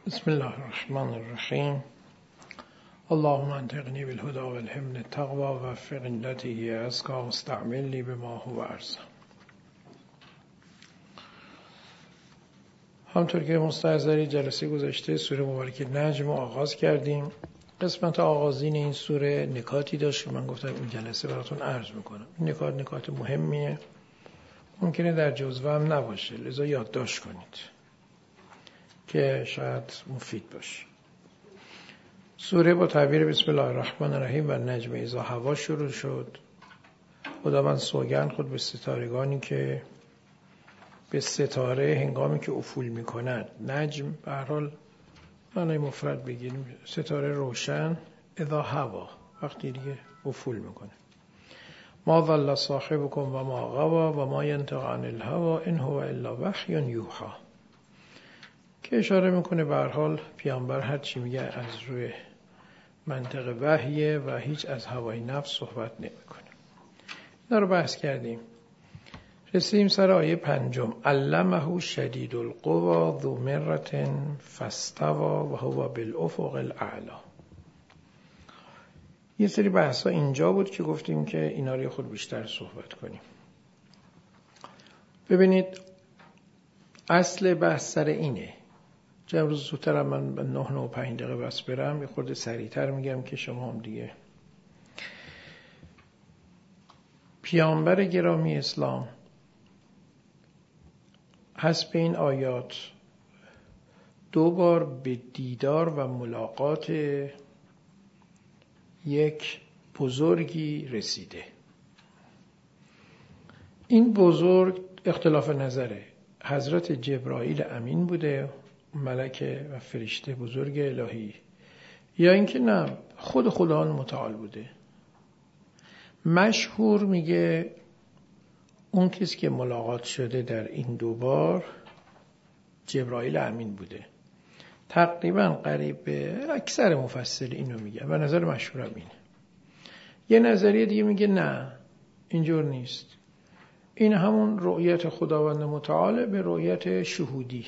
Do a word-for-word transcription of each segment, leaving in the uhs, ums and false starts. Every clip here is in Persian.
بسم الله الرحمن الرحیم. اللهم انطقنی بالهدى والحمن التقوى ووفقنی التي هي أزكى واستعملني بما هو أرزق. همطور که مستحضری جلسه گذشته سوره مبارکه نجم رو آغاز کردیم. قسمت آغازین این سوره نکاتی داشت که من گفتم این جلسه براتون عرض میکنم. این نکات نکات مهمیه، ممکنه در جزوه هم نباشه، لذا یادداشت کنید که شاید مفید باشه. سوره با تعبیر بسم الله الرحمن الرحیم و نجم اذا هوا شروع شد. خداوند سوگند خود به ستارگانی که به ستاره هنگامی که افول میکند. نجم به هر حال معنی مفرد بگیریم، ستاره روشن، اذا هوا وقتی دیگه افول میکنه. ما ضل صاحبکم و ما غوا و ما ینطق عن الهوی ان هو الا وحی یوحی، که اشاره میکنه به هر حال پیامبر هر چی میگه از روی منطق وحیه و هیچ از هوای نفس صحبت نمیکنه. اینا رو بحث کردیم. رسیدیم سر آیه پنجم. علمه شدید القوا ذو مرة فاستوى و هو بالافق الاعلی. یه سری بحثا اینجا بود که گفتیم که اینا رو خود بیشتر صحبت کنیم. ببینید اصل بحث سر اینه. چند روز زودتر من به نه نه و پنج دقیقه بس برم، یه خورده سریعتر میگم که شما هم دیگه. پیامبر گرامی اسلام حسب این آیات دو بار به دیدار و ملاقات یک بزرگی رسیده. این بزرگ اختلاف نظره، حضرت جبرائیل امین بوده، ملک و فرشته بزرگ الهی، یا اینکه نه خود خداوند متعال بوده. مشهور میگه اون کسی که ملاقات شده در این دو بار جبرائیل امین بوده. تقریبا قریب به اکثر مفسرین اینو میگه و نظر مشهورم اینه. یه نظریه دیگه میگه نه اینجور نیست، این همون رؤیت خداوند متعال به رؤیت شهودی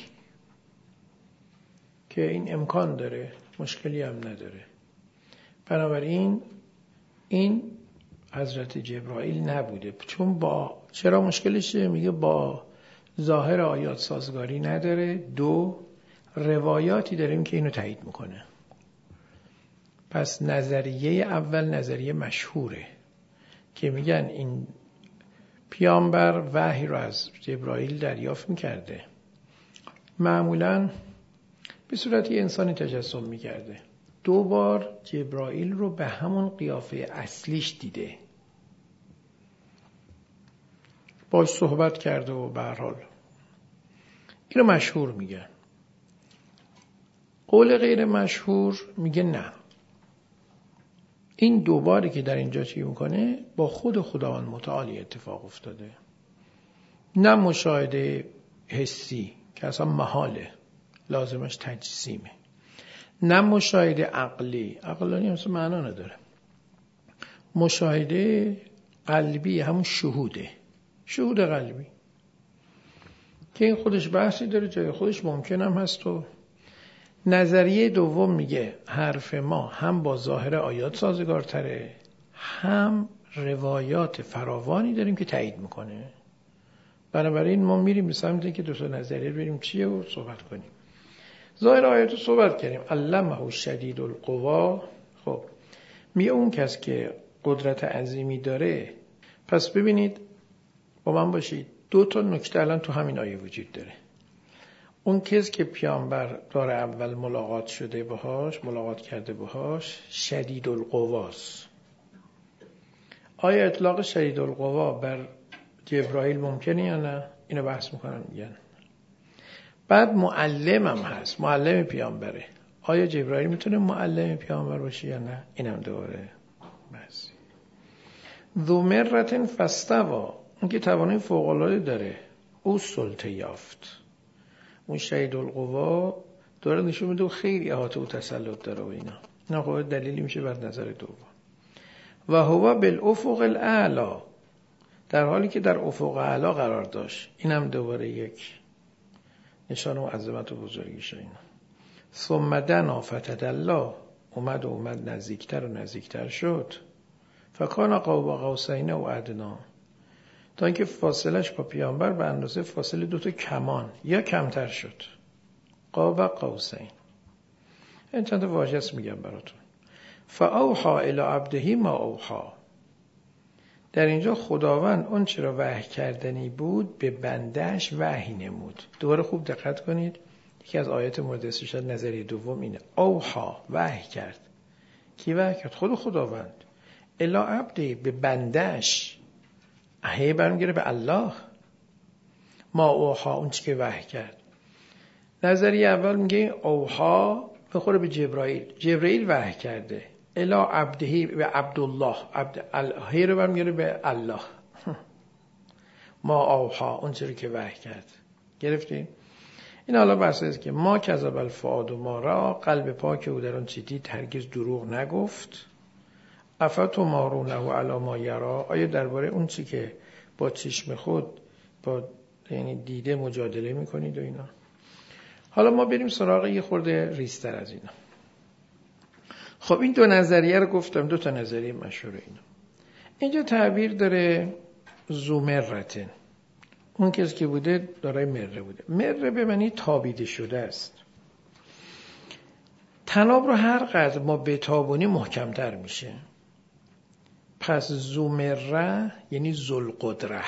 که این امکان داره، مشکلی هم نداره. بنابراین این حضرت جبرائیل نبوده. چون با چرا مشکلش میگه با ظاهر آیات سازگاری نداره. دو، روایاتی داریم که اینو تایید میکنه. پس نظریه اول نظریه مشهوره که میگن این پیامبر وحی رو از جبرائیل دریافت میکرده، معمولاً به صورت یه انسانی تجسم میکرده. دو بار جبرائیل رو به همون قیافه اصلیش دیده، باش صحبت کرده و به هر حال اینو مشهور میگن. قول غیر مشهور میگه نه، این دو باری که در اینجا چی میکنه با خود خداوند متعالی اتفاق افتاده، نه مشاهده حسی که اصلا محاله، لازمش تجسیمه، نه مشاهده عقلی، عقلانی هم معنا نداره، مشاهده قلبی، همون شهوده، شهود قلبی که این خودش بحثی داره، جای خودش ممکن هم هست. و نظریه دوم میگه حرف ما هم با ظاهر آیات سازگارتره، هم روایات فراوانی داریم که تایید میکنه. بنابراین ما میریم به سمتی که دو تا نظریه بریم چیه و صحبت کنیم. ظاهر آیات رو صحبت کردیم. علمه شدید القوا. خب میگه اون کس که قدرت عظیمی داره. پس ببینید با من باشید، دو تا نکته الان تو همین آیه وجود داره. اون کس که پیامبر دار اول ملاقات شده باهاش، ملاقات کرده باهاش، شدید القواست. آیا اطلاق شدید القوا بر جبرائیل ممکنه یا نه؟ اینو بحث میکنن میگن. بعد معلم هم هست، معلم پیامبره. آیا جبرائیل میتونه معلم پیامبر باشه یا نه؟ اینم دوباره بس. ذو مرة فاستوى، اون که توانایی فوق العاده داره، او سلطه یافت. اون شدید القوا داره نشون میده خیلی احاطه و تسلط داره و اینا. اینا خب دلیلی میشه بر نظر دوم. و هو بالافق الاعلی، در حالی که در افق اعلی قرار داشت. اینم دوباره یک نشان و عظمت و بزرگیشه. اینا ثم دنا فتدلی، اومد و اومد نزدیکتر و نزدیکتر شد. فکان قاب قوسین و ادنا، تا اینکه فاصلش با پیامبر به اندازه فاصله دوتا کمان یا کمتر شد. قاب قوسین. این چند تا واژه است میگم براتون. فاوحى الی عبده ما اوحى. در اینجا خداوند اون چرا وحی کردنی بود به بندهش وحی نمود. دوباره خوب دقت کنید، یکی از آیات مورد استفاده نظریه دوم اینه. اوحى، وحی کرد. کی وحی کرد؟ خود خداوند. الی عبده، به بندهش. هی برمیگره به الله. ما اوحى، اون چی که وحی کرد. نظریه اول میگه اوحى بخوره به جبرائیل. جبرائیل وحی کرده. الی عبده، به عبدالله. عبد الله رو برمیگره به الله. ما اوحى، اون چی که وحی کرد. گرفتید؟ این حالا بحث است که ما کذب الفؤاد ما را، قلب پاک او در آن چه دید هرگز دروغ نگفت. افتمارونه علی ما یرا، آیا درباره اون چی که با چشم خود با یعنی دیده مجادله میکنید و اینا. حالا ما بریم سراغ یه خورده ریزتر از اینا. خب این دو نظریه رو گفتم، دو تا نظریه مشهور اینا. اینجا تعبیر داره زومرتن، اون کسی که بوده دارای مره بوده. مره به معنی تابیده شده است. تناب رو هر قدر ما بتابونی محکمتر میشه. پس زومره یعنی ذوالقدره،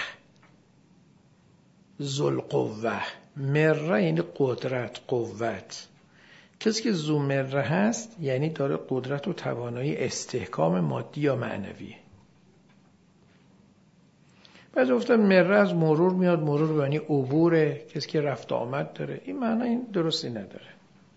ذوالقوه. مره یعنی قدرت، قوت. کسی که زومره هست یعنی داره قدرت و توانایی استحکام مادی یا معنوی. بعضی گفتن مره از مرور میاد، مرور یعنی عبوره، کسی که رفت آمد داره. این معنی این درستی نداره.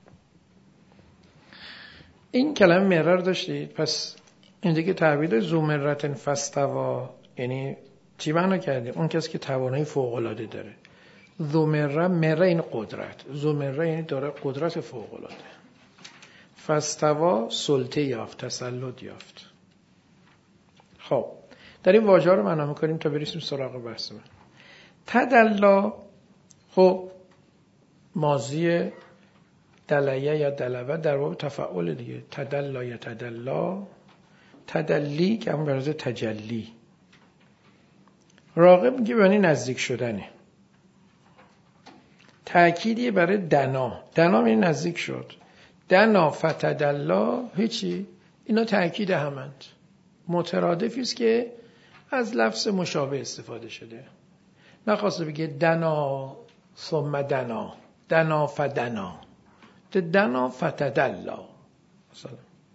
این کلمه مره رو داشتید. پس این دیگه تعبیر زومرتن فاستوا یعنی چی معنا کرده؟ اون کسی که توانایی فوق العاده داره. زومره، مره این قدرت، زومره یعنی داره قدرت فوق العاده. فاستوا سلطه یافت، تسلط یافت. خب در این واژه رو معنا می‌کنیم تا برسیم سراغ بحث من. تدلا، خب ماضی دلیه یا دلوه در باب تفعول دیگه. تدلا یا تدلا، تدلی که همون برای تجلی. راغب میگه یعنی نزدیک شدنه. تأکیدی برای دنا. دنا یعنی نزدیک شد. دنا فتدلا هیچی. اینا تأکید همند. مترادفی است که از لفظ مشابه استفاده شده. نخواسته بگه دنا ثم دنا، دنا فدنا، دنا فتدلا. مثلا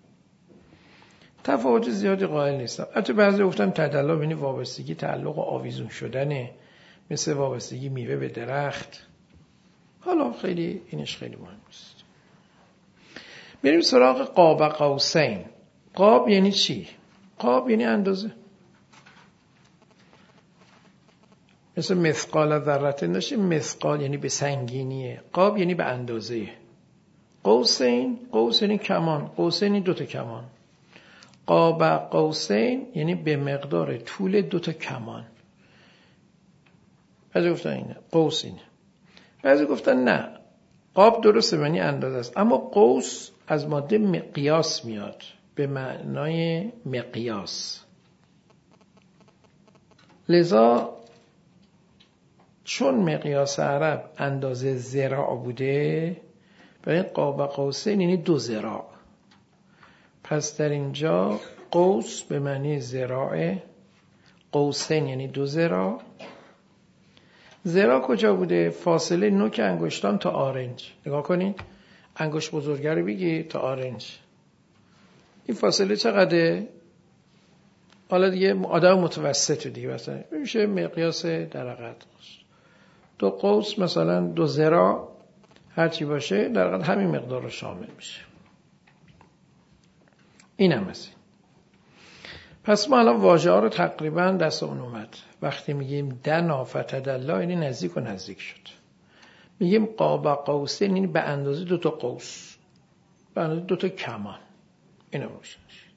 تفاوت زیادی قائل نیستم. حتی بعضی گفتن تدلا یعنی وابستگی، تعلق و آویزون شدنه، مثل وابستگی میوه به درخت. حالا خیلی اینش خیلی مهم است. بریم سراغ قاب قوسین. قاب یعنی چی؟ قاب یعنی اندازه. مثل مثقال ذره نشه، مثقال یعنی به سنگینیه، قاب یعنی به اندازه. قوسین، قوس یعنی کمان، قوسین یعنی دوتا کمان. قاب قوسین یعنی به مقدار طول دوتا کمان. بعضی گفتن اینه قوس اینه، بعضی گفتن نه قاب درسته معنی اندازه است، اما قوس از ماده مقیاس میاد، به معنای مقیاس. لذا چون مقیاس عرب اندازه ذراع بوده، برای قاب قوسین یعنی دو ذراع. پس در اینجا قوس به معنی ذراع، قوسین یعنی دو ذراع. ذراع کجا بوده؟ فاصله نوک انگشتان تا آرنج. نگاه کنید، انگشت بزرگه رو بگی تا آرنج، این فاصله چقدره؟ حالا دیگه آدم متوسط دیگه مثلا میشه مقیاس در قد. دو قوس مثلا دو ذراع هرچی باشه در قد همین مقدار رو شامل میشه. این هم هست. پس ما الان واژه ها رو تقریبا دست اون اومد. وقتی میگیم دنا فتدلا یعنی نزدیک و نزدیک شد. میگیم قاب قوسین یعنی به اندازه دو تا قوس، به اندازه دو تا کمان. اینو روشن شد.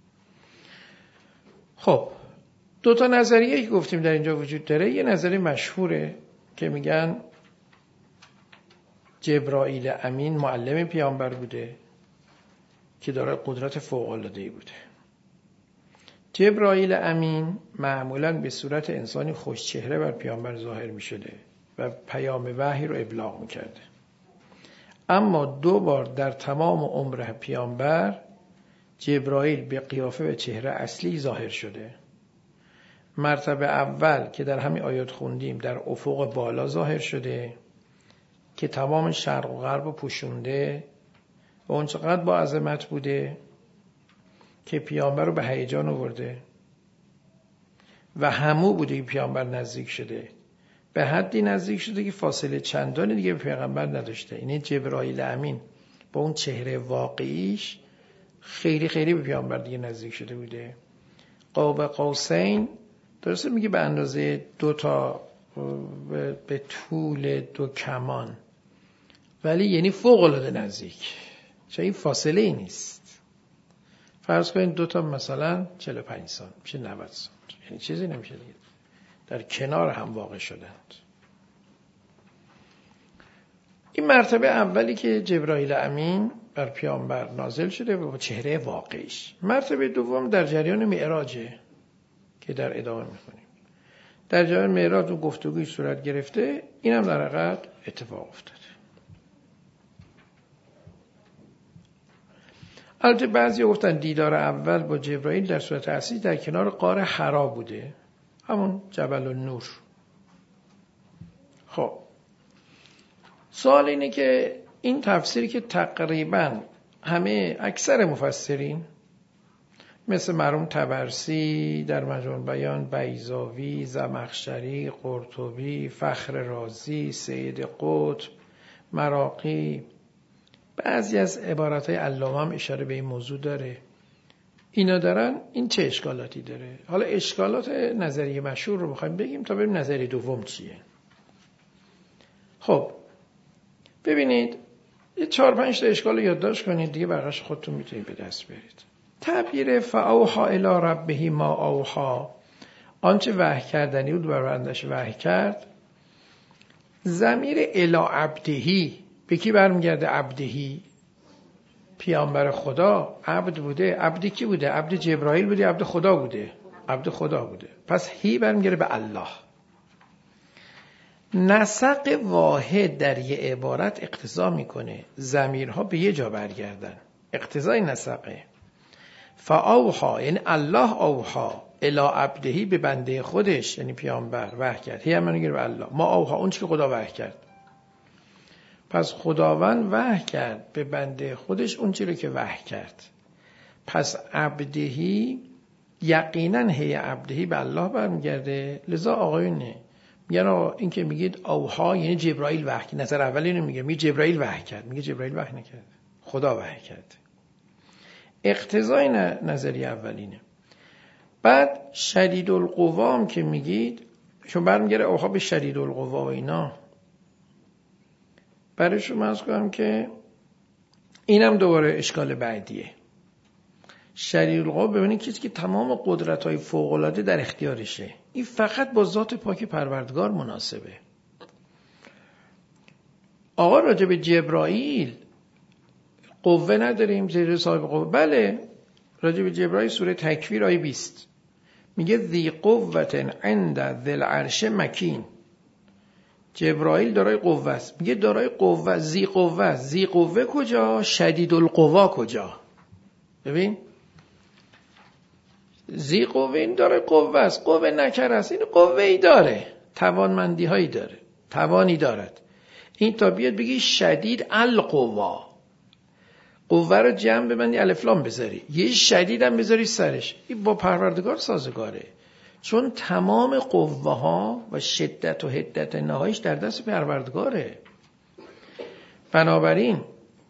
خب دو تا نظریه که گفتیم در اینجا وجود داره. یه نظریه مشهوره که میگن جبرائیل امین معلم پیامبر بوده که داره قدرت فوق‌العاده‌ای بوده. جبرائیل امین معمولاً به صورت انسانی خوشچهره بر پیامبر ظاهر می شده و پیام وحی رو ابلاغ می کرده. اما دو بار در تمام عمر پیامبر جبرائیل به قیافه و چهره اصلی ظاهر شده. مرتبه اول که در همین آیات خوندیم در افق بالا ظاهر شده که تمام شرق و غرب رو پوشونده و اون چقدر با عظمت بوده که پیامبر رو به هیجان آورده و همو بوده که پیامبر نزدیک شده، به حدی نزدیک شده که فاصله چندانی دیگه به پیغمبر نداشته. اینه جبرائیل امین با اون چهره واقعیش خیلی خیلی به پیامبر دیگه نزدیک شده بوده. قاب قوسین درسته میگه به اندازه دو تا به طول دو کمان، ولی یعنی فوق العاده نزدیک، چون این فاصله ای نیست. فرض کنید دو تا مثلا چهل و پنج سانت میشه نود سانت، یعنی چیزی نمیشه دیگه، در کنار هم واقع شدند. این مرتبه اولی که جبرائیل امین بر پیامبر نازل شده و با چهره واقعیش. مرتبه دوم در جریان معراجه که در ادامه میخونیم. در جریان معراج و گفتگوی صورت گرفته، اینم در حقیقت اتفاق افتاده. البته بعضی گفتن دیدار اول با جبرائیل در صورت اصلی در کنار غار حرا بوده، همون جبل النور. خب سوال اینه که این تفسیری که تقریبا همه اکثر مفسرین مثل مرحوم طبرسی در مجموع بیان، بیضاوی، زمخشری، قرطبی، فخر رازی، سید قطب، مراغی، بعضی از عباراتهای علامه هم اشاره به این موضوع داره. اینا دارن این چه اشکالاتی داره؟ حالا اشکالات نظریه مشهور رو بخوایم بگیم تا ببینیم نظریه دوم چیه. خب ببینید یه چهار پنج تا اشکال رو یادداشت کنید دیگه، بقیه‌اش خودتون میتونید به دست برید. تعبیر فاوحی الی ربه ما اوحی، آنچه وحی کردنی بود بر بندش وحی کرد. ضمیر الی عبدهی به کی برمیگرده؟ عبدهی، پیامبر خدا عبد بوده. عبد کی بوده؟ عبد جبرائیل بوده، عبد خدا بوده، عبد خدا بوده. پس هی برمیگرده به الله. نسق واحد در یه عبارت اقتضا میکنه ضمیرها به یه جا برگردن، اقتضای نسقه. فاوحا یعنی الله اوحا الی عبدهی، به بنده خودش یعنی پیامبر وحی کرد. هی هم میگه به الله. ما اوحا اون چیزی که خدا وحی کرد. پس خداوند وحی کرد به بنده خودش اون چیزی که وحی کرد. پس عبدهی یقینا هی عبدهی به الله برمیگرده. لذا آقایونه میگن این که میگید اوحا یعنی جبرائیل وحی کرد. نظر اولی اینو میگه، میگه جبرائیل وحی کرد. میگه جبرائیل وحی نکرد، خدا وحی کرد. اقتضای نظریه اولینه. بعد شدید القوا که میگید، چون برمیگره اوحا به شدید القوا و اینا، برای شما از کنم که اینم دوباره اشکال بعدیه. شدید القوا ببینید کسی که تمام قدرت‌های فوق‌العاده در اختیارشه، این فقط با ذات پاک پروردگار مناسبه. آقا راجع به جبرائیل قوه نداریم، زیر صاحب قوه. بله راجع به جبرائیل سوره تکویر آیه بیست میگه ذی قوة عند ذی العرش مکین. جبرائیل دارای قوه است. میگه دارای قوه، ذی قوه. ذی قوه کجا؟ شدید القوا کجا؟ ببین ذی قوه این دارای قوه است، قوه نکر است. این قوه ای داره، توانمندی هایی داره، توانی دارد. این تا بیاد بگی شدید القوا، قوه رو جمع ببندی الف لام بذاری، یه شدید هم بذاری سرش، این با پروردگار سازگاره. چون تمام قوه ها و شدت و حدت نهاییش در دست پروردگاره. بنابراین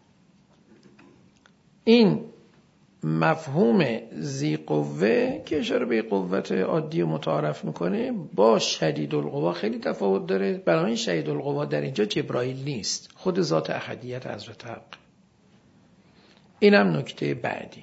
این مفهوم ذی قوه که اشاره به قوت عادی و متعارف میکنه با شدید القوا خیلی تفاوت داره. بنابراین شدید القوا در اینجا جبرائیل نیست، خود ذات احدیت حضرت حق. اینم نکته بعدی.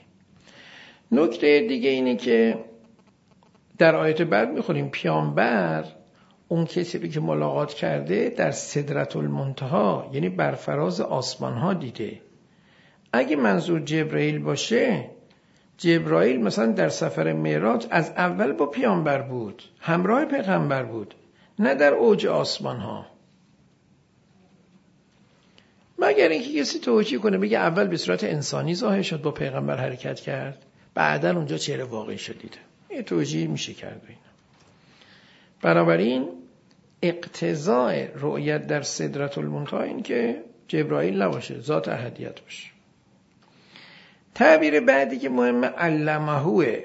نکته دیگه اینه که در آیت بعد میخونیم پیامبر اون کسی که ملاقات کرده در سدرة المنتهی، یعنی بر فراز آسمان ها دیده. اگه منظور جبرائیل باشه، جبرائیل مثلا در سفر معراج از اول با پیامبر بود، همراه پیغمبر بود، نه در اوج آسمان ها. مگر اینکه کسی توجیه کنه بگه اول به صورت انسانی ظاهر شد، با پیغمبر حرکت کرد، بعداً اونجا چهره واقعی شد دیده. یه توجیه میشه کرد اینا. بنابراین اقتضاء رؤیت در سدرة المنتهی این که جبرائیل نباشه، ذات احدیت باشه. تعبیر بعدی که مهمه علمهوه،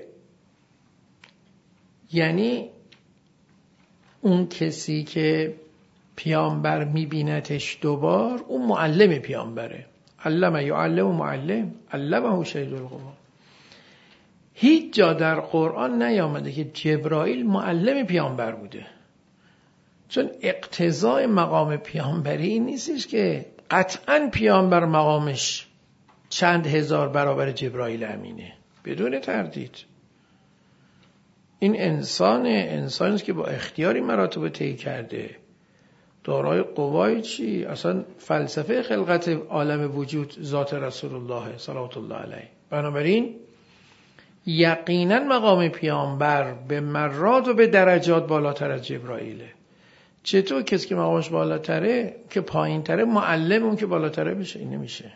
یعنی اون کسی که پیامبر میبینتش دوبار، اون معلم پیامبره. علمه یعلم معلم، علمه شدید القوا. هیچ جا در قرآن نیامده که جبرائیل معلم پیامبر بوده، چون اقتضای مقام پیامبری این نیستش که قطعاً پیامبر مقامش چند هزار برابر جبرائیل امینه، بدون تردید. این انسان انسانی است که با اختیاری مراتب طی کرده، دارای قوای چی؟ اصلا فلسفه خلقت عالم وجود ذات رسول الله صلوات الله علیه. بنابراین یقینا مقام پیامبر به مرات و به درجات بالاتر از جبرائیله. چطور کسی که مقامش بالاتره که پایین تره معلم اون که بالاتره بشه؟ این نمیشه.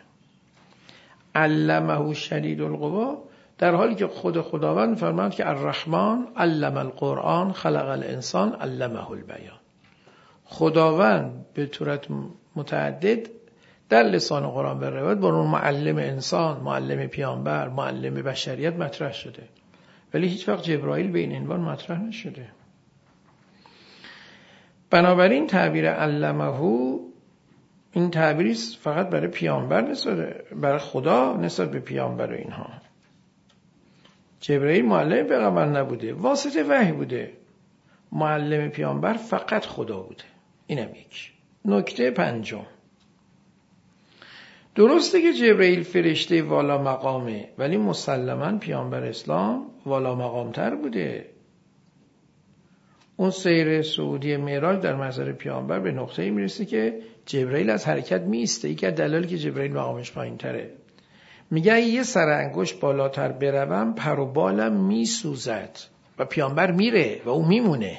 علمه شدید القوا، در حالی که خود خداوند فرمود که الرحمن علم القرآن خلق الانسان علمه البیان. خداوند به صورت متعدد در لسان قرآن به روایت با اون معلم انسان، معلم پیامبر، معلم بشریت مطرح شده، ولی هیچ وقت جبرائیل به این عنوان مطرح نشده. بنابراین تعبیر علمه، این تعبیری فقط برای پیامبر نسبت برای خدا نسبت به پیامبر و اینها. جبرائیل معلم پیغمبر نبوده، واسطه وحی بوده. معلم پیامبر فقط خدا بوده. اینم یک. نکته پنجم، درسته که جبرائیل فرشته والا مقامه، ولی مسلماً پیامبر اسلام والا مقامتر بوده. اون سیر صعودی معراج در محضر پیامبر به نقطه‌ای میرسه که جبرائیل از حرکت میسته. یکی از دلایلی که جبرائیل مقامش پایین‌تره، میگه یه سر انگشت بالاتر بروم پر و بالم میسوزد و پیامبر میره و اون میمونه.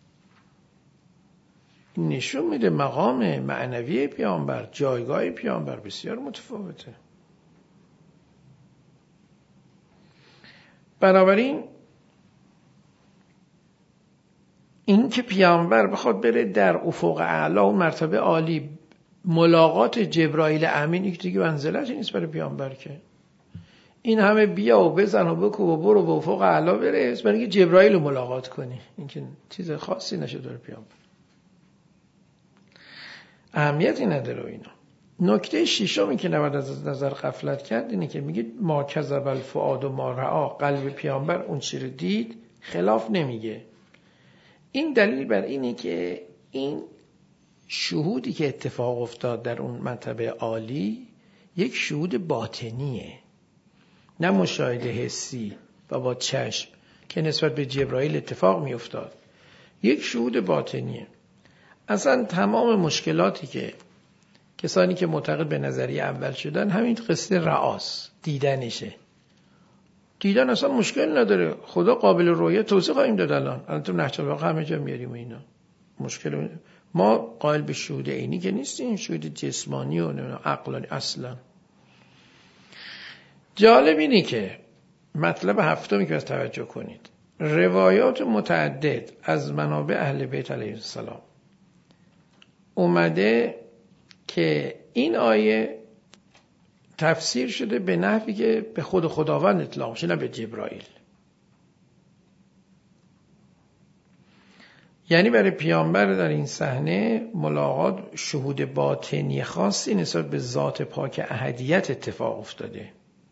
این نشون میده مقام معنوی پیامبر، جایگاه پیامبر بسیار متفاوته. بنابراین این که پیامبر بخواد بره در افق اعلی و مرتبه عالی ملاقات جبرائیل امین، یک دیگه منزلتی نیست برای پیامبر که این همه بیا و بزن و بکو و برو به افق اعلی برس برای اینکه جبرائیل رو ملاقات کنی. این که چیز خاصی نشه برای پیامبر، اهمیتی نداره اینا. نکته ششمی که نباید از نظر غفلت کرد اینه که میگه ما کذب الفؤاد و ما رأی، قلب پیامبر اون چی رو دید خلاف نمیگه. این دلیل بر اینه که این شهودی که اتفاق افتاد در اون مرتبه عالی یک شهود باطنیه، نه مشاهده حسی و با چشم که نسبت به جبرائیل اتفاق می افتاد. یک شهود باطنیه. اصلا تمام مشکلاتی که کسانی که معتقد به نظریه اول شدن همین قصه رعاس دیدنشه. دیدن اصلا مشکل نداره، خدا قابل رؤیت توضیح خواهیم داد الان الان تو نهج البلاغه همه جا میاریم اینا. مشکل ما قائل به شهود عینی که نیستیم، شهود جسمانی و عقلانی اصلا. جالب اینه که مطلب هفتمی که باید توجه کنید، روایات متعدد از منابع اهل بیت علیه السلام اومده که این آیه تفسیر شده به نحوی که به خود خداوند اطلاق شده، نه به جبرائیل. یعنی برای پیامبر در این صحنه ملاقات شهود باطنی خاصی نسبت به ذات پاک احدیت اتفاق افتاده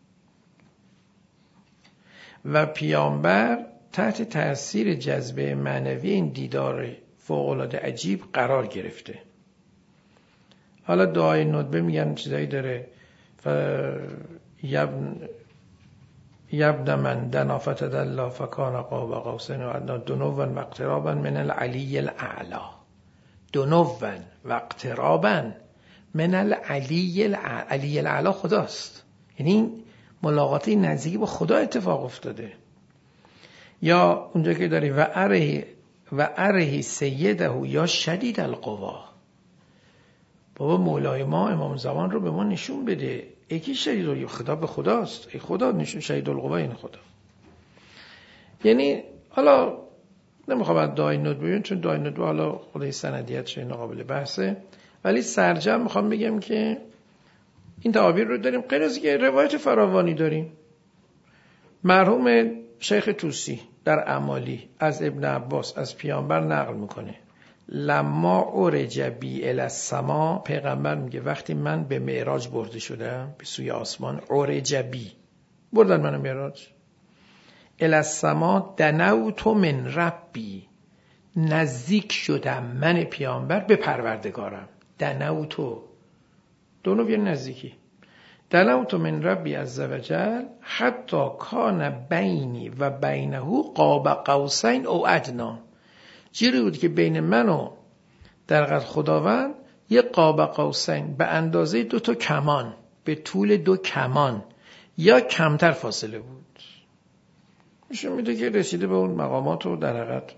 و پیامبر تحت تأثیر جذبه معنوی این دیدار فوق‌العاده عجیب قرار گرفته. حالا دعای ندبه میگن چیزایی داره، ف... یبن من دنا فتدلی فکان قاب قوسین و ادنی دنوا و اقترابا من العلی الاعلی. دنوا و اقترابا من العلی الاعلی. علی الاعلی خداست، یعنی ملاقاتی نزدیکی با خدا اتفاق افتاده. یا اونجا که داری و اره و اره سیده یا شدید القوا، بابا مولای ما امام زمان رو به ما نشون بده. یکی شدید القوا، خدا به خداست، ای خدا نشون شدید القوا این خدا. یعنی حالا نمیخوام از دای ندبه بگم چون دای ندبه حالا خودی سندیتش اینا قابل بحثه، ولی سرجم میخوام بگم که این تعابیر رو داریم. غیر از که روایت فراوانی داریم. مرحوم شیخ طوسی در اعمالی از ابن عباس از پیامبر نقل میکنه لما عرج بی الی السما، پیغمبر میگه وقتی من به معراج برده شدم به سوی آسمان، عرج بی بردن منو معراج، الی السما دنوت من ربی، نزدیک شدم من پیامبر به پروردگارم. دنوتو دونو بیان نزدیکی. دنوت من ربی عز وجل حتی کان بینی و بینه قاب قوسین او ادنا، جوری بود که بین من و در حقیقت خداوند یک قاب قوسین به اندازه دو تا کمان، به طول دو کمان یا کمتر فاصله بود. میشه میده که رسیده به اون مقامات رو در حقیقت.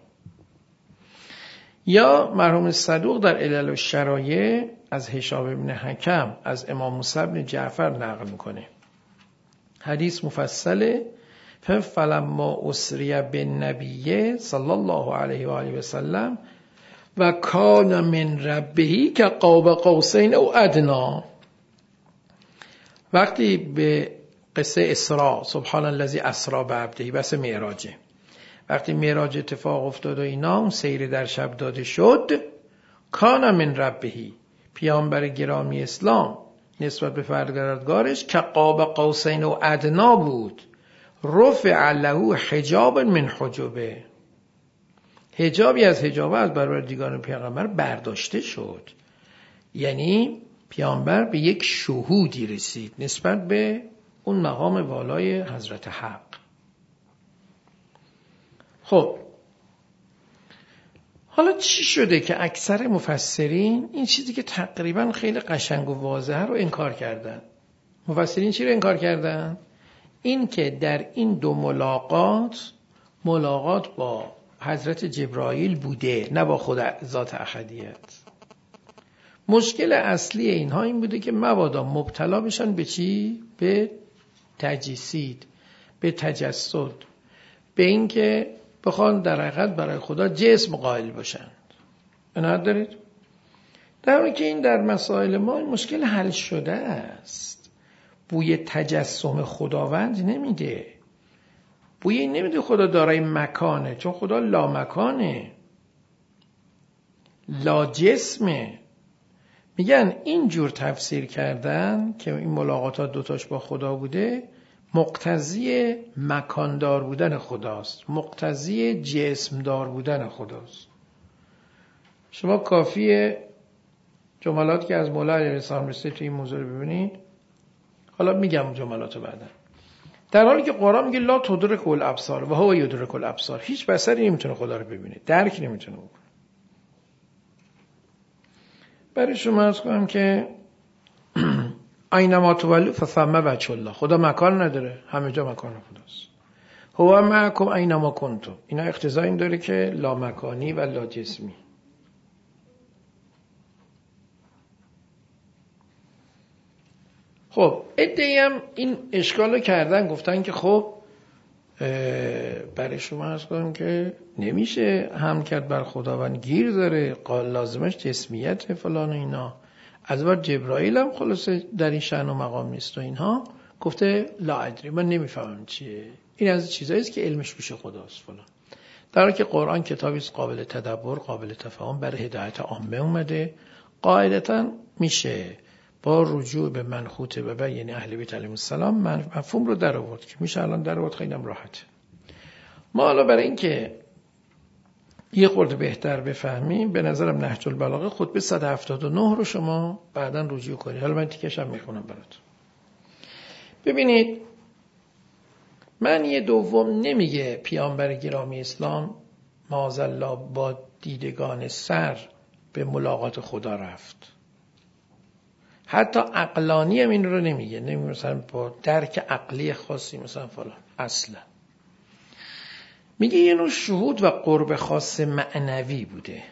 یا مرحوم صدوق در علل الشرایع از هشام بن حکم از امام موسی بن جعفر نقل میکنه، حدیث مفصله. فلما اسری بالنبی صلی الله علیه و آله و سلم و کان من ربه که قاب قوسین او ادنا، وقتی به قصه اسراء سبحان الذی اسری بعبده بس معراجه، وقتی معراج اتفاق افتاد و اینا اون سیر در شب داده شد، کان من ربه، پیامبر گرامی اسلام نسبت به پروردگارش که قاب قوسین و ادنا بود، رفع له حجاب من حجبه، حجابی از حجابه از پروردگار پیامبر برداشته شد. یعنی پیامبر به یک شهودی رسید نسبت به اون مقام والای حضرت حق. خب حالا چی شده که اکثر مفسرین این چیزی که تقریبا خیلی قشنگ و واضحه رو انکار کردن؟ مفسرین چی رو انکار کردن؟ این که در این دو ملاقات ملاقات با حضرت جبرائیل بوده، نه با خود ذات احدیت. مشکل اصلی اینها این بوده که مبادا مبتلا بشن به چی؟ به تجسید، به تجسد، به این که بخوان در حقیقت برای خدا جسم قائل باشند. عنایت دارید؟ در حالی که این در مسائل ما این مشکل حل شده است. بوی تجسم خداوند نمیده، بوی این نمیده خدا دارای مکانه، چون خدا لا مکانه، لا جسمه. میگن این جور تفسیر کردن که این ملاقاتات دوتاش با خدا بوده مقتضی مکاندار بودن خداست، مقتضی جسمدار بودن خداست. شما کافیه جملاتی که از مولا علیه السلام رسید تو این موضوع رو ببینید. حالا میگم جملاتو بعدا. در حالی که قرآن میگه لا تدرک الابصار و هو یدرک الابصار، هیچ بصری نمیتونه خدا رو ببینه، درک نمیتونه بکنه. برای شما عرض کنم که اینما تولوا فثم وجه الله، خدا مکان نداره، همه جا مکان خداست. هو معکم اینما کنتم، اینا اقتضا این داره که لا مکانی و لا جسمی. خب ادعی هم این اشکالو کردن، گفتن که خب برای شما عرض کنم که نمیشه هم کرد بر خداوند، گیر داره، قال لازمش جسمیت فلان و اینا. از بار جبرائیل هم خلاصه در این شأن و مقام نیست و اینها. گفته لا ادری، من نمیفهمم چیه این، از چیزایی است که علمش پیش خداست فلان. در حالی که قرآن کتابی است قابل تدبر، قابل تفاهم، برای هدایت عامه اومده. قاعدتاً میشه با رجوع به منحوت و بیان اهل بیت علیهم السلام مفهوم رو در آورد که میشه الان در آورد، خیلی هم راحته. ما حالا برای این که یه خورده بهتر بفهمیم، به نظرم نهج البلاغه خطبه صد و هفتاد و نه رو شما بعداً رجوع کنید. حالا من تیکش هم میخونم براتون. ببینید معنی دوم نمیگه پیامبر گرامی اسلام معاذالله با دیدگان سر به ملاقات خدا رفت. حتی عقلانی هم این رو نمیگه، نمیگه مثلا با درک عقلی خاصی مثلا فلان، اصلا میگه یه نوع شهود و قرب خاص معنوی بوده.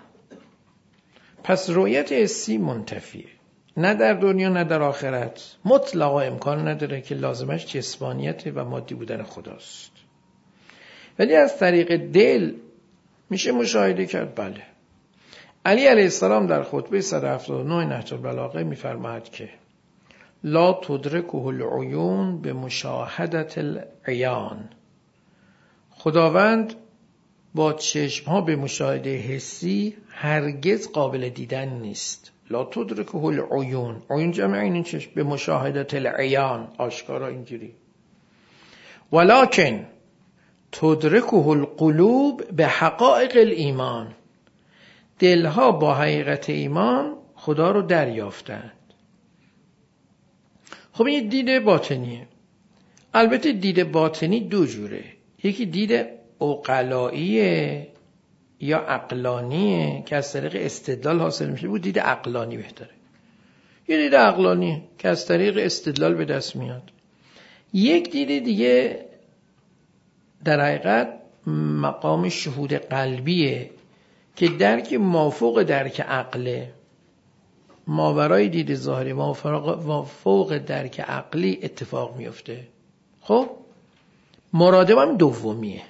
پس رؤیت حسی منتفیه، نه در دنیا نه در آخرت مطلقا امکان نداره که لازمش جسمانیت و مادی بودن خداست. ولی از طریق دل میشه مشاهده کرد. بله، علی علیه السلام در خطبه صد و هفتاد و نه نهج البلاغه میفرماید که لا تدرکه العیون به مشاهدت العیان، خداوند با چشم ها به مشاهده حسی هرگز قابل دیدن نیست. لا تدرکه العیون، عیون جمع این چشم، به مشاهدت العیان، آشکارا اینجوری. ولکن تدرکه القلوب به حقائق الایمان، دلها با حقیقت ایمان خدا رو دریافتند. خب این دید باطنیه. البته دید باطنی دو جوره، یکی دید عقلاییه یا عقلانیه که از طریق استدلال حاصل میشه، بود دید عقلانی بهتره. یه دید عقلانی که از طریق استدلال به دست میاد. یک دید دیگه در حقیقت مقام شهود قلبیه که درک مافوق درک عقله، ماورای دید ظاهری مافوق درک عقلی اتفاق میفته. خب مرادم هم دومیه.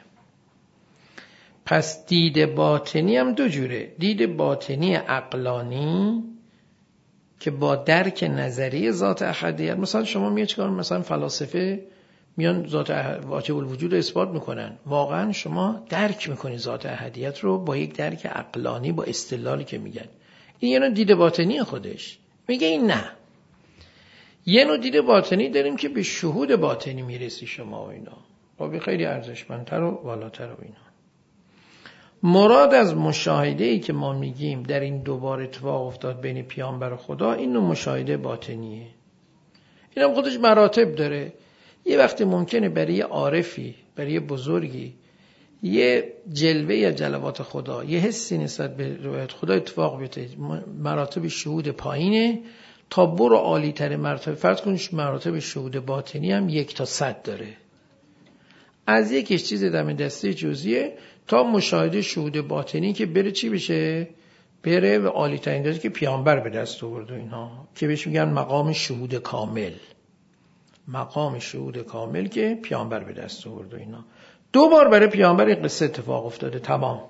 پس دید باطنی هم دو جوره، دید باطنی عقلانی که با درک نظری ذات احدیت، مثلا شما میاد چیکار، مثلا فلاسفه میان ذات واجب الوجود رو اثبات میکنن، واقعا شما درک میکنی ذات احدیت رو با یک درک عقلانی، با استدلالی که میگن. این یه نوع دید باطنی خودش. میگه این نه، یه نوع دید باطنی داریم که به شهود باطنی میرسی شما و اینا، با خیلی ارزشمندتر و والاتر و اینا. مراد از مشاهده‌ای که ما میگیم در این دوبار اتفاق افتاد بین پیامبر و خدا، این نوع مشاهده باطنیه. این هم خودش مراتب داره. یه وقتی ممکنه برای یه عارفی، برای یه بزرگی، یه جلوه یا جلوات خدا، یه حسی نسبت به رویت خدا اتفاق بیفته، مراتب شهود پایینه تا برو عالی تر مراتب. فرض کنید مراتب شهود باطنی هم یک تا صد داره، از یکیش چیز دم دسته جزئیه تا مشاهده شهود باطنی که بره چی بشه، بره و عالی ترین درجه که پیامبر به دست آورد و اینها، که بهش میگن مقام شهود کامل. مقام شهود کامل که پیامبر به دست آورد و اینا. دو بار برای پیامبر این قصه اتفاق افتاده. تمام.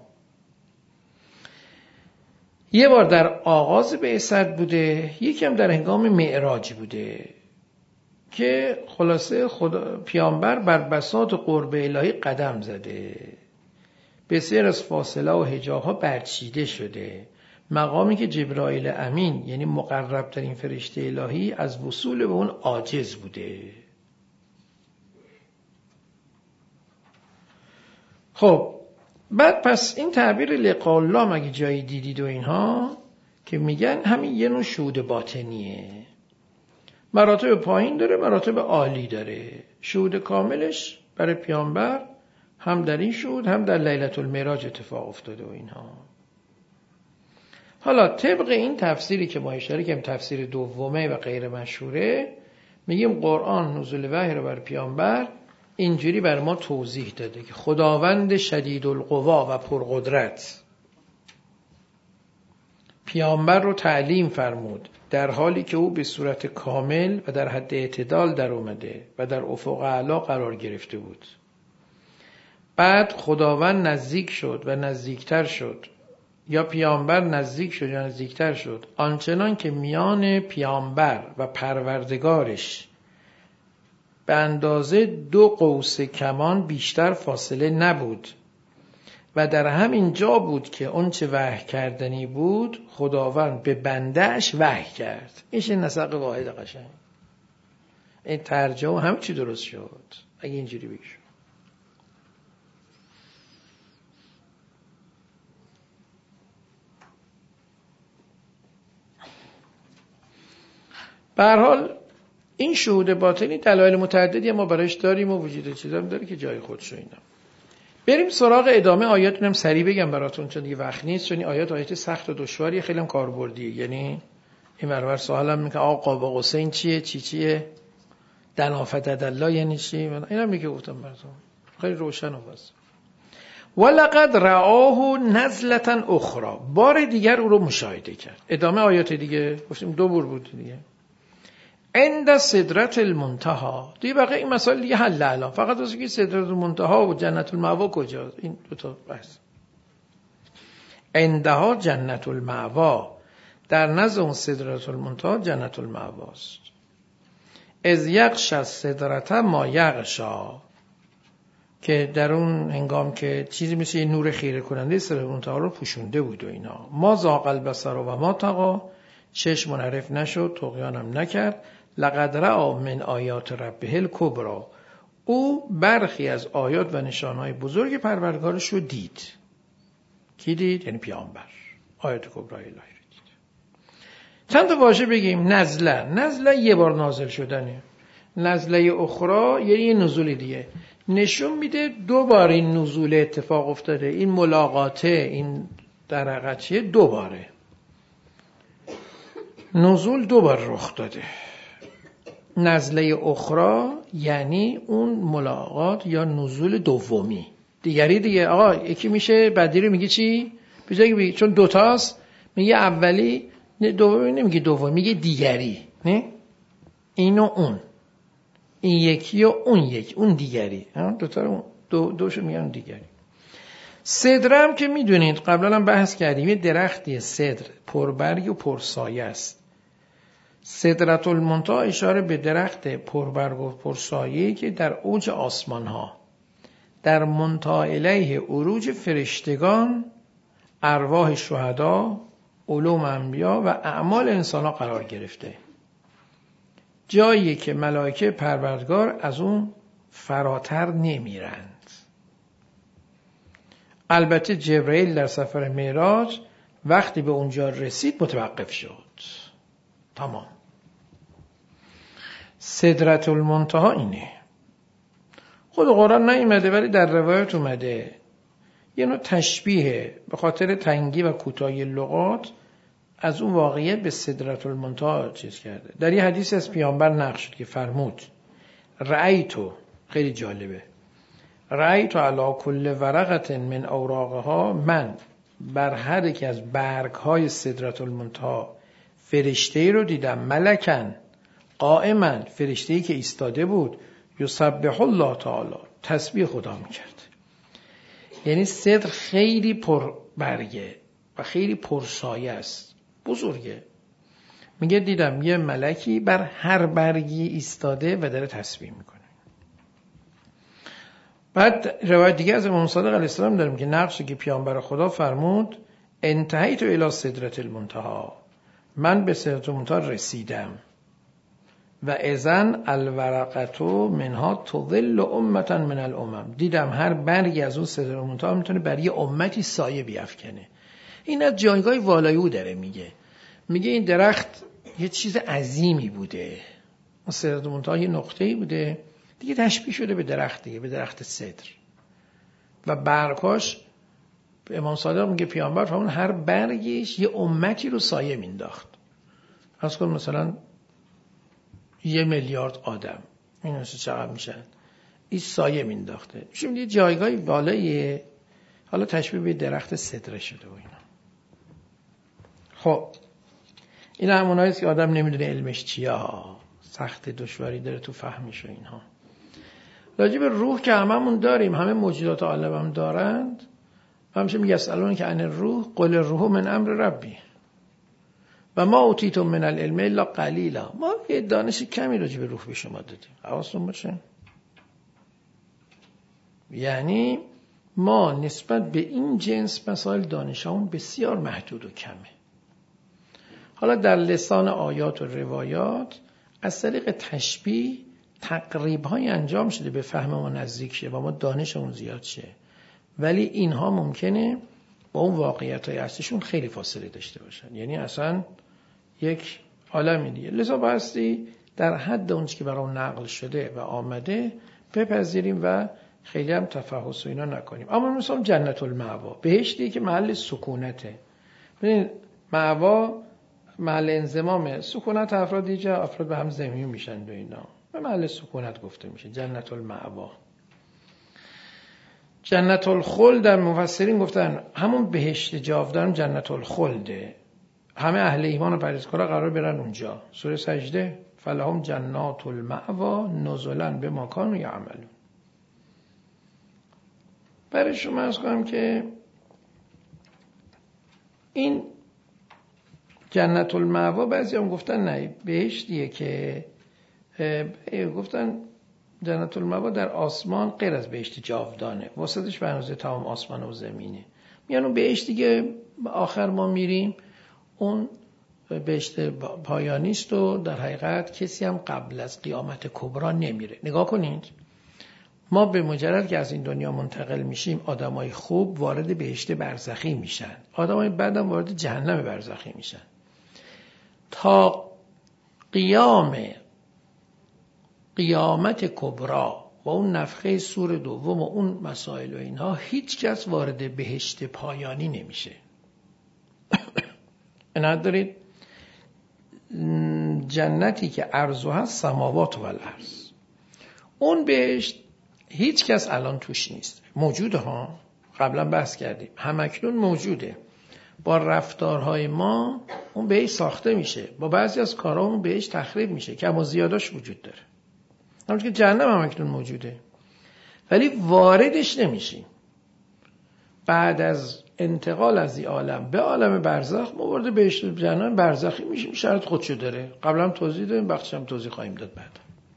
یه بار در آغاز بعثت بوده، یکم در هنگام معراج بوده که خلاصه خدا پیامبر بر بساط قرب الهی قدم زده، بسیار از فاصله و حجاب‌ها برچیده شده. مقامی که جبرائیل امین یعنی مقرب ترین فرشته الهی از وصول به اون عاجز بوده. خب بعد پس این تعبیر لقاء الله مگه جایی دیدید و اینها که میگن همین یه نوع شهود باطنیه. مراتب پایین داره، مراتب عالی داره. شهود کاملش برای پیامبر هم در این شهود هم در لیلة المعراج اتفاق افتاده و اینها. حالا طبق این تفسیری که ما اشاره کردیم، تفسیر دومه و غیر مشهوره، میگیم قرآن نزول وحی رو بر پیامبر اینجوری بر ما توضیح داده که خداوند شدید القوا و پرقدرت پیامبر رو تعلیم فرمود در حالی که او به صورت کامل و در حد اعتدال در اومده و در افق اعلی قرار گرفته بود. بعد خداوند نزدیک شد و نزدیکتر شد، یا پیامبر نزدیک شد یا نزدیکتر شد، آنچنان که میان پیامبر و پروردگارش به اندازه دو قوس کمان بیشتر فاصله نبود و در همین جا بود که اون چه وحی کردنی بود خداوند به بندهش وحی کرد. این نسق واحد قشنگ. این ترجمه همه چی درست شد اگه اینجوری بگیم. به هر حال این شهود باطنی دلایل متعددی ما براش داریم و وجود چیزا هم داره که جای خودشو اینا. بریم سراغ ادامه آیات. اینم سریع بگم براتون چون دیگه وقت نیست، چون این آیات آیات سخت و دشواری خیلی هم کاربردیه. یعنی این مرور سوالم میگه آقا قاب قوسین چیه، چی چیه، دنافت الله یعنی چی؟ اینم میگه گفتم براتون خیلی روشن و واضح. ولقد رآه نزلة اخرى، بار دیگر او رو مشاهده کرد. ادامه آیات دیگه گفتیم دو بار بود دیگه. عند سدرة المنتهى، دیگه بقیه این مسائل دیگه حل الان، فقط واسه که سدرة المنتهى و جنت المأوا کجاست، این دو تا بحث. عندها جنت المأوا، در نزد اون سدرة المنتهى جنت المأوا است. اذ یغشی السدرة ما یغشی، که در اون هنگام که چیزی مثل یه نور خیره کننده سدرة المنتهى رو پوشونده بود و اینا. ما زاغ البصر و ما طغی، چشم منحرف نشد، طغیانم نکرد. لقد رأى من آیات ربه الکبری، او برخی از آیات و نشانهای بزرگ پروردگارش رو دید. کی دید؟ یعنی پیامبر آیات کبری الهی رو دید. چند تا واژه بگیم. نزله، نزله یه بار نازل شدنه. نزله اخرى یعنی یه نزول دیگه، نشون میده دو بار این نزول اتفاق افتاده. این ملاقاته، این درقچیه دو باره، نزول دو بار رخ داده. نزله اخرى یعنی اون ملاقات یا نزول دومی، دیگری دیگه. آقا یکی میشه بعدی رو میگه چی؟ بجای بگی چون دوتاست میگه اولی، دومی نمیگه دومی، میگه دیگری. نه این و اون، این یکی و اون یک، اون دیگری. دوتا رو دو دوشو میگن دیگری. سدر هم که میدونید قبلا هم بحث کردیم، یه درختی سدر پربرگ و پرسایه است. سدرة المنتهی اشاره به درخت پربرگ و پرسایه‌ای که در اوج آسمان ها، در منتهی الیه عروج فرشتگان، ارواح شهدا، علوم انبیا و اعمال انسان ها قرار گرفته. جایی که ملائکه پروردگار از اون فراتر نمیرند. البته جبرئیل در سفر معراج وقتی به اونجا رسید متوقف شد. تمام. سدرة المنتهی اینه. خود قرآن نیامده ولی در روایت اومده. یه نوع تشبیه به خاطر تنگی و کوتاهی لغات از اون واقعیت به سدرة المنتهی چیز کرده. در یه حدیث از پیامبر نقل شد که فرمود رأیتو، خیلی جالبه، رأیتو علی کل ورقة من اوراقها، من بر هر یک از برگ‌های سدرة المنتهی فرشته‌ای رو دیدم، ملکن قائما، فرشته‌ای که ایستاده بود، یسبح الله تعالی، تسبیح خدا میکرد. یعنی صدر خیلی پر برگه و خیلی پرسایه است، بزرگه. میگه دیدم یه ملکی بر هر برگی ایستاده و داره تسبیح میکنه. بعد روایت دیگه از امام صادق علیه السلام داریم که نقشی که پیامبر خدا فرمود انتهیت الی سدرة المنتهی، من به سدرة المنتهی رسیدم و اذن الورقة منها تظل امة من الامم، دیدم هر برگی از اون سدرة المنتهی میتونه برای امتی سایه بیافکنه. این از جایگاه والایو داره میگه. میگه این درخت یه چیز عظیمی بوده، سدرة المنتهی یه نقطه‌ای بوده دیگه، تشبیه شده به درخت دیگه، به درخت سدر و برگاش. امام صادق میگه پیامبر فرمود هر برگیش یه امتی رو سایه مینداخت. از کن مثلا یه میلیارد آدم، این اصلا چقدر میشن، این سایه مینداخته. میشه یه جایگاهی بالاییه، حالا تشبیه به درخت سدره شده و اینا. خب این هموناییست که آدم نمیدونه علمش چیه، سخت دشواری داره تو فهمش و اینها. راجع به روح که هممون داریم، همه موجودات عالم هم دارند. همشه میگه اسالون که عن الروح قل الروح من امر ربی و ما اوتیتم من العلم الا قلیلا. ما یه دانش کمی راجع به روح به شما دادیم، حواستون باشه. یعنی ما نسبت به این جنس مسائل دانشمون بسیار محدود و کمه. حالا در لسان آیات و روایات از طریق تشبیه تقریب‌های انجام شده به فهم ما نزدیک شه و ما دانشمون زیاد شه، ولی اینها ممکنه با اون واقعیت‌های اصلیشون خیلی فاصله داشته باشن. یعنی اصلا یک عالمی دیگه. لذا بایستی در حد اون که برام نقل شده و آمده بپذیریم و خیلی هم تفحص و اینا نکنیم. اما مثلا جنت المأوا، بهشتی که محل سکونته. ببین مأوا محل انضمام سکونت افراد، اینجا افراد به هم ضمیمه میشن و اینا، به محل سکونت گفته میشه جنت المأوا. جنت الخلد در مفسرین گفتن همون بهشت جاودان جنت الخلده، همه اهل ایمان و پرهیزکارا قرار برن اونجا. سوره سجده فلهم جنات المأوا نزلا بما کانوا یعملون. برای شما عرض کنم که این جنت المأوا بعضی هم گفتن نه بهشتیه که گفتن جنت المأوا در آسمان غیر از بهشت جاودانه، واسطش به اندازه تمام آسمان و زمینه. میگن اون بهشتی که آخر ما میریم اون بهشت پایانی است و در حقیقت کسی هم قبل از قیامت کبرا نمیره. نگاه کنید ما به مجرد که از این دنیا منتقل میشیم آدمای خوب وارد بهشت برزخی میشن، آدمای بد هم وارد جهنم برزخی میشن. تا قیام قیامت کبرا و اون نفخه صور دوم و اون مسائل و اینها هیچ کس وارد بهشت پایانی نمیشه. عنایت دارید جنتی که عرضها هست سماوات و الارض، اون بهشت هیچ کس الان توش نیست. موجوده ها، قبلا بحث کردیم، همکنون موجوده. با رفتارهای ما اون بهشت ساخته میشه، با بعضی از کارها اون بهشت تخریب میشه، کم و زیاداش وجود داره. همونطور که جهنم همکنون موجوده ولی واردش نمیشیم. بعد از انتقال از این عالم به عالم برزخ ما وارد بهشت جهنم برزخی میشیم، شرط خودشو داره. قبلا هم توضیح دادیم، بخشش هم توضیح خواهیم داد بعد.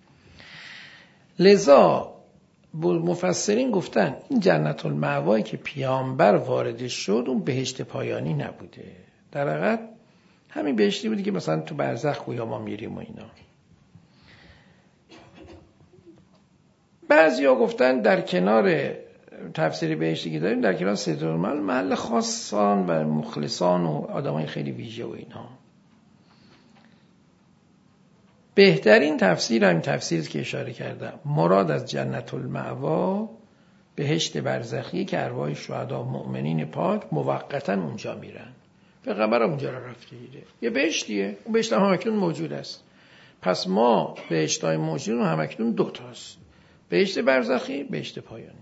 لذا مفسرین گفتن این جنت المأوایی که پیامبر واردش شد اون بهشت پایانی نبوده، در حقیقت همین بهشتی بودی که مثلا تو برزخ گویا ما میریم و اینا. بعضیا گفتن در کنار تفسیر بهشتی که داریم در کنار سدرالمنزل محل خاصان و مخلصان و آدمای خیلی ویژه و اینها. بهترین تفسیر همین تفسیری که اشاره کردم، مراد از جنت المأوا بهشت برزخی که ارواح شهدا مؤمنین پاک موقتا اونجا میرن. پیغمبر اونجا را رفته دیده، یه بهشتیه، اون بهشت هم همکنون موجود است. پس ما بهشت‌های موجود هم همکنون دو تاست، بهشت برزخی، بهشت پایانی.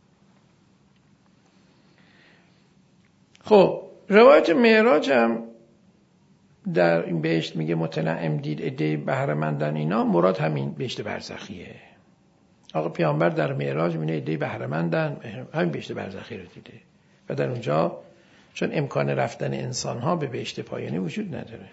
خب روایت معراج هم در این بهشت میگه متنعم دید عده بهره‌مندن، اینا مراد همین بهشت برزخیه. آقا پیامبر در معراج میبینه عده بهره‌مندن، همین بهشت برزخی رو دیده و در اونجا چون امکان رفتن انسان‌ها به بهشت پایانی وجود نداره،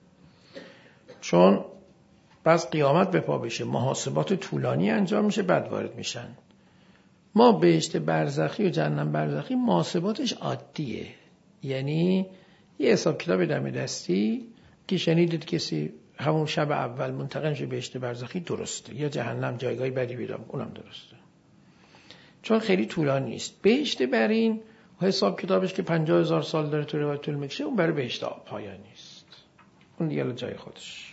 چون پس قیامت به پا بشه، محاسبات طولانی انجام میشه، بعد وارد میشن. ما بهشت برزخی و جهنم برزخی محاسباتش عادیه، یعنی یه حساب کتاب دم دستی که شنیدید کسی همون شب اول منتقل شه بهشت برزخی درسته، یا جهنم جایگاهی بدی بیدام اونم درسته، چون خیلی طولانی نیست. بهشت برین حساب کتابش که پنجاه هزار سال داره تو روایت طول میکشه، اون برای بهشت پایانی نیست، اون دیگه جای خودش.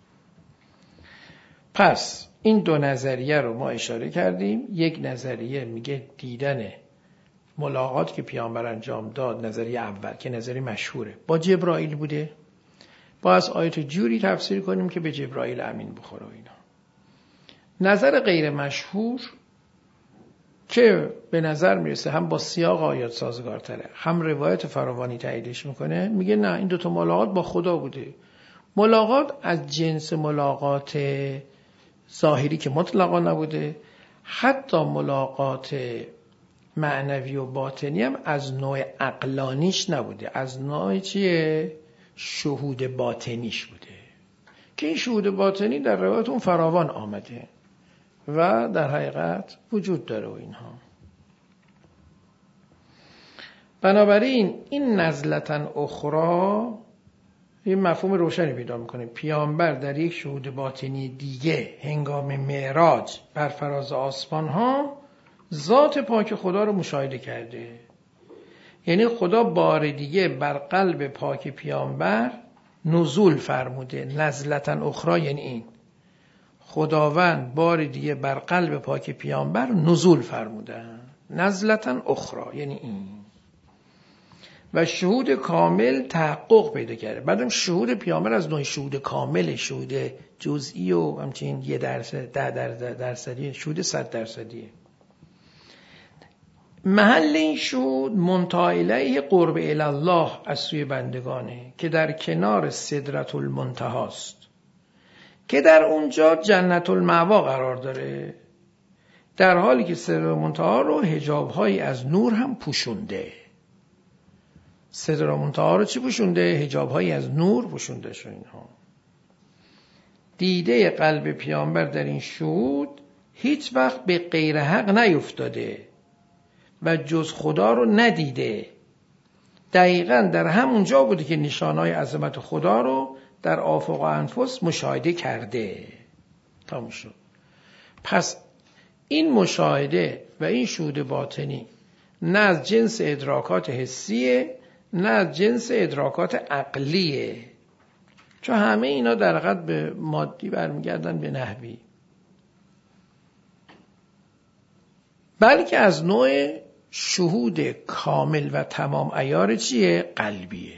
پس این دو نظریه رو ما اشاره کردیم. یک نظریه میگه دیدن ملاقات که پیامبر انجام داد، نظریه اول که نظریه مشهوره، با جبرائیل بوده. با از آیت جوری تفسیر کنیم که به جبرائیل امین بخوره و اینا. نظر غیر مشهور که به نظر میرسه هم با سیاق آیات سازگارتره، هم روایت فراوانی تاییدش میکنه، میگه نه این دوتا ملاقات با خدا بوده. ملاقات از جنس ملاقات ظاهری که مطلقا نبوده، حتی ملاقات معنوی و باطنی هم از نوع عقلانیش نبوده، از نوع چیه؟ شهود باطنیش بوده که این شهود باطنی در روایت اون فراوان آمده و در حقیقت وجود داره و اینها. بنابراین این نزلتن اخرى یه مفهوم روشنی پیدا میکنه. پیامبر در یک شهود باطنی دیگه هنگام معراج بر فراز آسمان ها ذات پاک خدا رو مشاهده کرده، یعنی خدا بار دیگه بر قلب پاک پیامبر نزول فرموده. نزلتن اخرى یعنی این خداوند بار دیگه بر قلب پاک پیامبر نزول فرمودن، نزلتن اخرى، یعنی این و شهود کامل تحقق پیدا کرده. بعدم شهود پیامبر از نوع شهود کامل، شهود جزئی و همچنین یه درصد، ده درصد درصدی، شهود صد درصدیه. محل این شهود منتهی الیه قرب الی الله از سوی بندگانه که در کنار سدرة المنتهی است، که در اونجا جنت المأوا قرار داره، در حالی که سدرة المنتهی رو حجاب‌هایی از نور هم پوشونده. سدرة المنتهی رو چی پوشونده؟ حجاب‌هایی از نور پوشونده شو. اینها دیده قلب پیامبر در این شهود هیچ وقت به غیر حق نیفتاده و جز خدا رو ندیده. دقیقاً در همون جا بوده که نشانهای عظمت خدا رو در آفاق و انفس مشاهده کرده. تمام شد. پس این مشاهده و این شهود باطنی نه از جنس ادراکات حسیه نه از جنس ادراکات عقلیه، چون همه اینا در حقیقت به مادی برمیگردن، به نحوی، بلکه از نوع شهود کامل و تمام عیار چیه؟ قلبیه.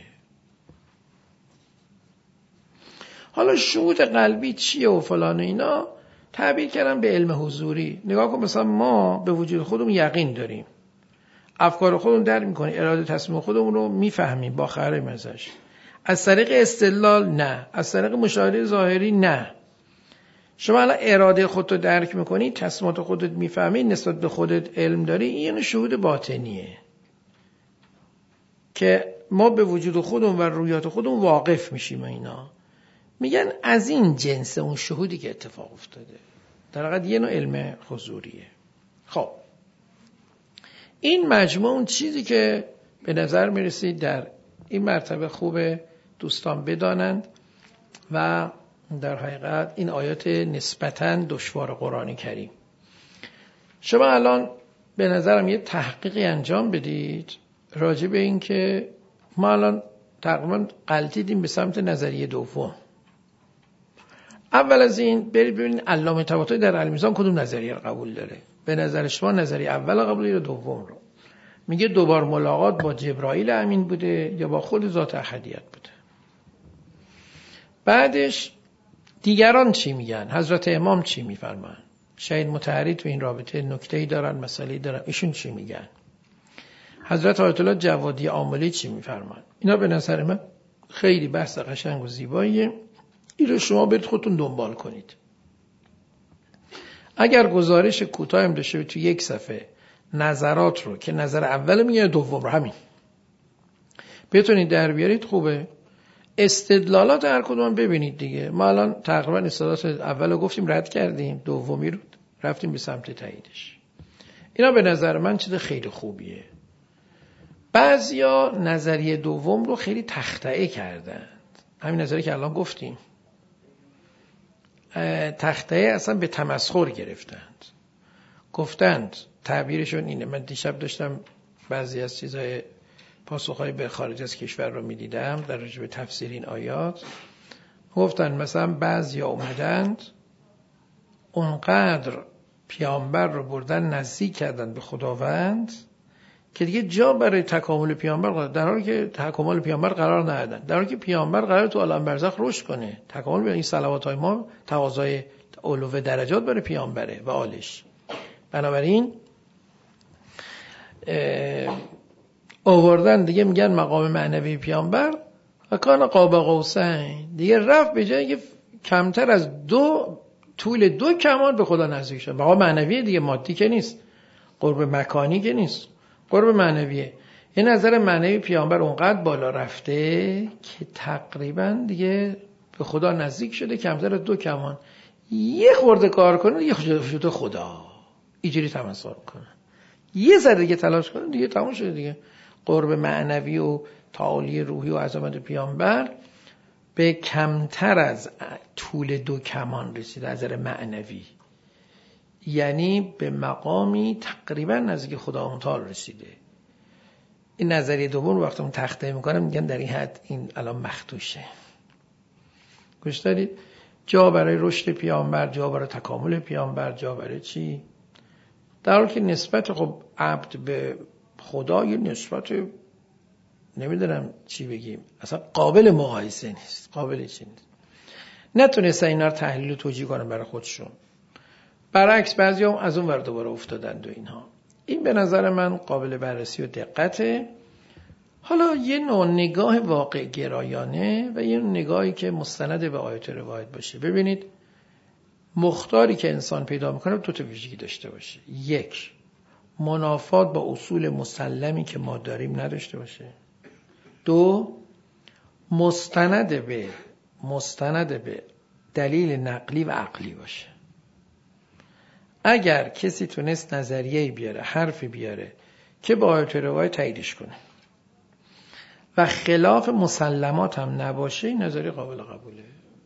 حالا شهود قلبی چیه و فلان اینا تعبیر کردن به علم حضوری. نگاه کن، مثلا ما به وجود خودمون یقین داریم، افکار خودمون درک میکنیم، اراده تصمیم خودمون رو میفهمیم با خبریم ازش. از طریق استدلال نه، از طریق مشاهده ظاهری نه. شما الان اراده خودت رو درک میکنی، تصمیمات خودت میفهمی، نسبت به خودت علم داری، این شهود باطنیه که ما به وجود خودمون و رویات خودمون واقف میشیم. اینا میگن از این جنس اون شهودی که اتفاق افتاده، در حقیقت یه نوع علم حضوریه. خب این مجموع اون چیزی که به نظر میرسید در این مرتبه خوبه دوستان بدانند و در حقیقت این آیات نسبتاً دشوار قرآن کریم. شما الان به نظرم یه تحقیقی انجام بدید راجع به این که ما الان تقریباً غلطیدیم به سمت نظریه دوم. اول از این برید ببینید علامه طباطبایی در المیزان کدوم نظریه رو قبول داره. به نظر شما نظریه اول قبول یا دوم رو؟ میگه دوبار ملاقات با جبرائیل امین بوده یا با خود ذات احدیت بوده. بعدش دیگران چی میگن؟ حضرت امام چی میفرمان؟ شهید مطهری تو این رابطه نکته‌ای دارن، مسئله‌ای دارن، ایشون چی میگن؟ حضرت آیت الله جوادی عاملی چی میفرمان؟ اینا به نظر من خیلی بحث قشنگ و زیباییه. این رو شما برید خودتون دنبال کنید. اگر گزارش کوتاه هم داشته تو یک صفحه نظرات رو که نظر اول میگه دوم رو همین بتونید در بیارید خوبه. استدلالات هر کدوم ببینید دیگه. ما الان تقریبا استدلالات اول رو گفتیم رد کردیم، دومی رو رفتیم به سمت تاییدش. اینا به نظر من چیز خیلی خوبیه. بعضیا نظریه دوم رو خیلی تخطئه کردند. همین نظریه که الان گفتیم تخطئه اصلا به تمسخر گرفتند. گفتند تعبیرشون اینه. من دیشب داشتم بعضی از چیزهای پاسخهای به خارج از کشور رو میدیدم در رابطه به تفسیر این آیات. گفتن مثلا بعضیا اومدند اونقدر پیامبر رو بردن نزدیک کردن به خداوند که دیگه جا برای تکامل پیامبر قرار، در حالی که تکامل پیامبر قرار ندادن، در حالی که پیامبر قرار تو عالم برزخ رشد کنه. تکامل به این صلوات‌های ما تقاضای علو درجات برای پیامبره و آلش. بنابراین آوردن دیگه میگن مقام معنوی پیامبر و کان قاب قوسین، دیگه رفت به جایی که کمتر از دو طول دو کمان به خدا نزدیک شد. مقام معنوی دیگه، مادی که نیست، قرب مکانی که نیست، قرب معنویه. این نظر معنوی پیامبر اونقدر بالا رفته که تقریبا دیگه به خدا نزدیک شده، کمتر از دو کمان. یه خورده کار کنه دیگه شده خدا، اینجوری تمثال کنه. یه ذره دیگه تلاش کنه دیگه تمام شده دیگه. قرب معنوی و تعالی روحی و عظمت پیامبر به کمتر از طول دو کمان رسیده از نظر معنوی، یعنی به مقامی تقریبا نزدیک خدا متعال رسیده. این نظریه دوم رو وقتی اون تخته میکنم میگن در این حد این الان مخدوشه. گوش دارید؟ جا برای رشد پیامبر، جا برای تکامل پیامبر، جا برای چی؟ در حالی که نسبت خب عبد به خدا یه نسبت نمیدونم چی بگیم، اصلا قابل مقایسه نیست، قابل چی نیست. نتونستن اینا رو تحلیل و توجیه کنن برای خودشون. برعکس بعضی هم از اون ور دوباره افتادند و اینها. این به نظر من قابل بررسی و دقته. حالا یه نوع نگاه واقع گرایانه و یه نوع نگاهی که مستند به آیات روایت باشه. ببینید مختاری که انسان پیدا میکنه دو تا ویژگی داشته باشه. یک، منافات با اصول مسلمی که ما داریم نداشته باشه. دو، مستند به مستند به دلیل نقلی و عقلی باشه. اگر کسی تونست نظریه‌ای بیاره، حرفی بیاره که با آیات روایت تاییدش کنه و خلاف مسلمات هم نباشه، این نظریه قابل قبوله.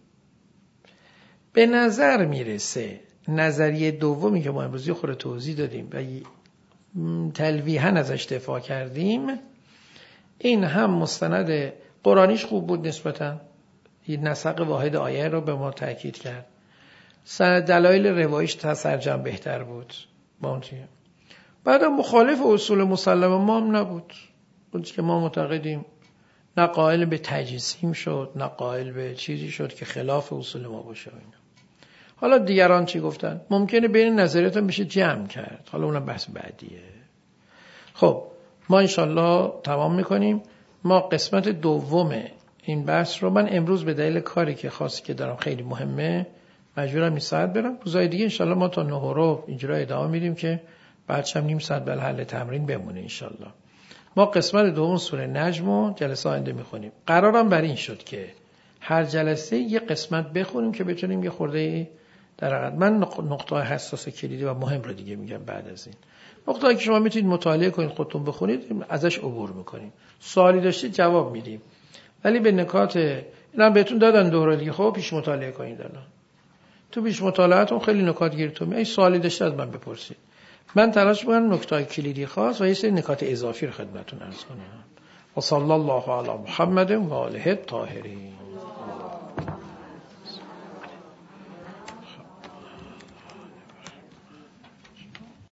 به نظر میرسه نظریه دومی که ما امروزی خود توضیح دادیم و تلویحاً ازش دفاع کردیم، این هم مستند قرآنیش خوب بود نسبتاً، این نسق واحد آیه رو به ما تأکید کرد، سند دلایل روایش تسرجم بهتر بود با اون چیه. بعد مخالف اصول مسلم ما هم نبود، اون که ما معتقدیم، نه قائل به تجسیم شد نه قائل به چیزی شد که خلاف اصول ما باشه. اینا حالا دیگران چی گفتن؟ ممکنه بین نظریات هم بشه جمع کرد، حالا اونم بحث بعدیه. خب ما انشالله تمام میکنیم. ما قسمت دوم این بحث رو، من امروز به دلیل کاری که خاصی که دارم خیلی مهمه مجبورم این ساعت برم. روزای دیگه انشالله ما تا نه رو اینجورا ادامه میدیم که بعدش هم نیم ساعت بل حل تمرین بمونه انشالله. ما قسمت دوم سوره نجم رو جلسه آینده میخونیم. قرارم بر این شد که هر جلسه یه قسمت بخونیم که بتونیم یه خورده در حقیقت، من نقطه حساس کلیدی و مهم رو دیگه میگم. بعد از این نقطه‌ای که شما میتونید مطالعه کنید، خودتون بخونید، ازش عبور میکنیم. سوالی داشتید جواب میدیم، ولی به نکات اینا بهتون دادن دوره دیگه. خب پیش مطالعه کنید. الان تو پیش مطالعه‌تون خیلی نکات گیرتون میاد. سوالی داشتید از من بپرسید، من تلاش میکنم نکته‌های کلیدی خاص و یه سری نکات اضافی رو خدمتتون عرض کنم. و صلی الله علی محمد و آله الطاهرین.